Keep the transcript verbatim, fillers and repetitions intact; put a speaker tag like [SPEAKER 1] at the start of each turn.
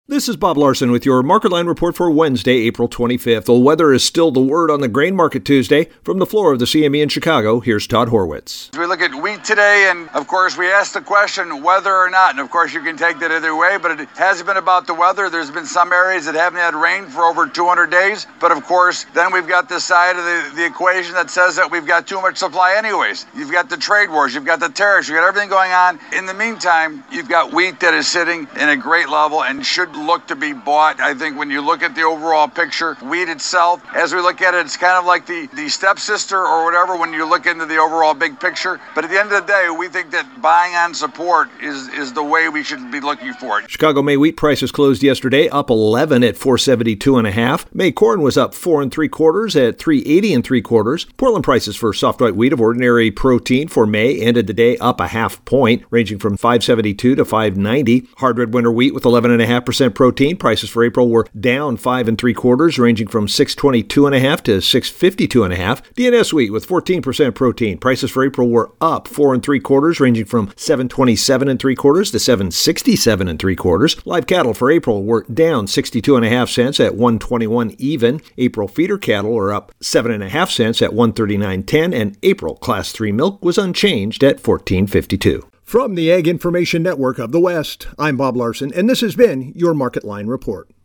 [SPEAKER 1] This is Bob Larson with your Market Line report for Wednesday, April twenty-fifth. The weather is still the word on the grain market Tuesday. From the floor of the C M E in Chicago, here's Todd Horwitz.
[SPEAKER 2] We look at wheat today, and of course we ask the question whether or not, and of course you can take that either way, but it hasn't been about the weather. There's been some areas that haven't had rain for over two hundred days, but of course then we've got this side of the, the equation that says that we've got too much supply anyways. You've got the trade wars, you've got the tariffs, you've got everything going on. In the meantime, you've got wheat that is sitting in a great level and should look to be bought. I think when you look at the overall picture, wheat itself, as we look at it, it's kind of like the, the stepsister or whatever when you look into the overall big picture. But at the end of the day, we think that buying on support is, is the way we should be looking for it.
[SPEAKER 1] Chicago May wheat prices closed yesterday up eleven at four seventy-two and a half. May corn was up four and three quarters at three eighty and three quarters. Portland prices for soft white wheat of ordinary protein for May ended the day up a half point, ranging from five seventy-two to five ninety. Hard red winter wheat with eleven and a half percent protein prices for April were down five and three quarters, ranging from six twenty-two and a half to six fifty-two and a half. D N S wheat with fourteen percent protein prices for April were up four and three quarters, ranging from seven twenty-seven and three quarters to seven sixty-seven and three quarters. Live cattle for April were down sixty-two and a half cents at one twenty-one even. April feeder cattle are up seven and a half cents at one thirty-nine ten, and April class three milk was unchanged at fourteen fifty-two. From the Ag Information Network of the West, I'm Bob Larson, and this has been your Market Line report.